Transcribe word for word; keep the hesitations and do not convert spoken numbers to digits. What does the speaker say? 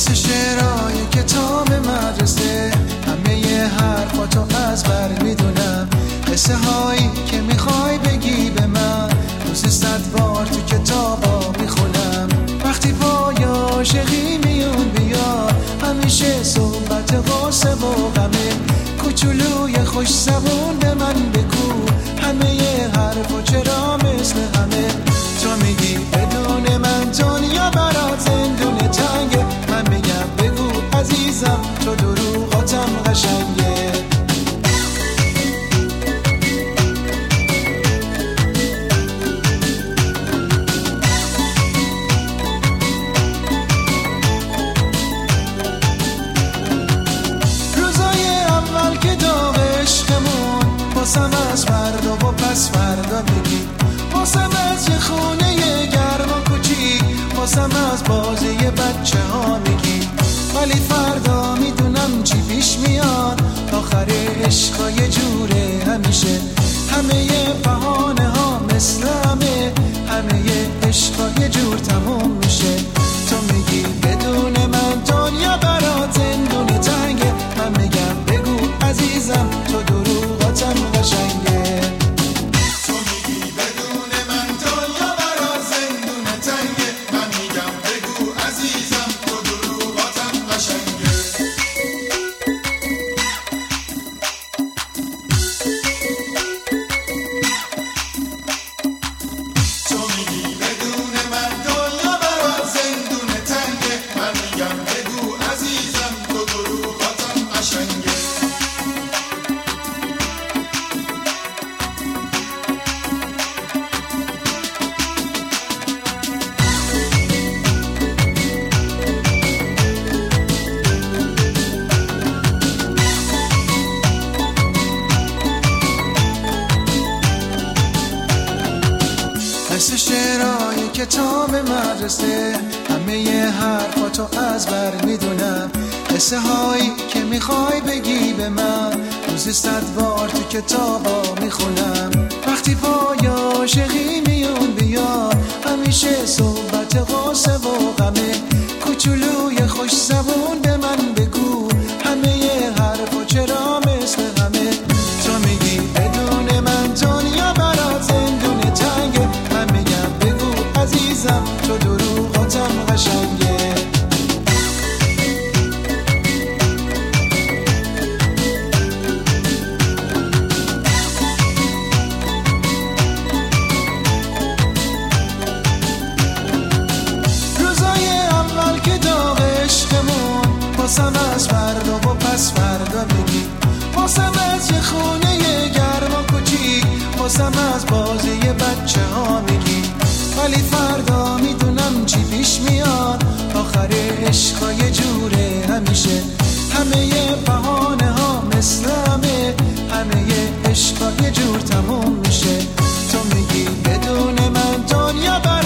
مثل شعرهای کتاب مدرسه، همه ی حرفاتو از بر میدونم، قصه هایی که میخوای بگی به من روزی صد بار تو کتابا میخونم. وقتی پای عاشقی میون بیاد همیشه صحبت غصه و غمه، کوچولوی خوش زبون به من بگو همه ی حرفا چرا مثل همه. تو میگی بدون من دنیا برات زندون تنگه، من میگم بگو عزیزم تو دروغاتم قشنگه. روزای اول که داغ عشقمون واسم از فردا و پس فردا میگی، واسم از یه خونه گرم و کوچیک، واسم از بازی بچه ها میگی، ولی فردا میدونم چی پیش میاد. آخر عشقا یه جوره همیشه، همه ی بهانه ها مثل همه، همه ی عشقا یه جور تموم میشه. تو میگی بدون من دنیا برات زندون تنگه، من میگم بگو عزیزم تو دروغاتم قشنگه. مثل شعرهای کتاب مدرسه، همه ی حرفاتو از بر میدونم، قصه هایی که میخوای بگی به من روزی صد بار تو کتابا میخونم. وقتی پای عاشقی میون بیاد همیشه صحبت غصه و غمه، کوچولوی خوش زبون به من بگو همه ی حرفا چرا مثل همه. تو میگی بدون من دنیا برات زندون تنگه، من میگم بگو عزیزم تو دروغاتم قشنگه. روزای اول که داغ عشقمون واسم از فردا و پس فردا میگی، واسم از یه خونه گرم و کوچیک، واسم از بازی بچه ها میگی، ولی فردا میدونم چی پیش میاد. آخر عشقا یه جوره همیشه، همه ی بهانه ها مثل همه، همه ی عشقا یه جور تموم میشه. تو میگی بدون من دنیا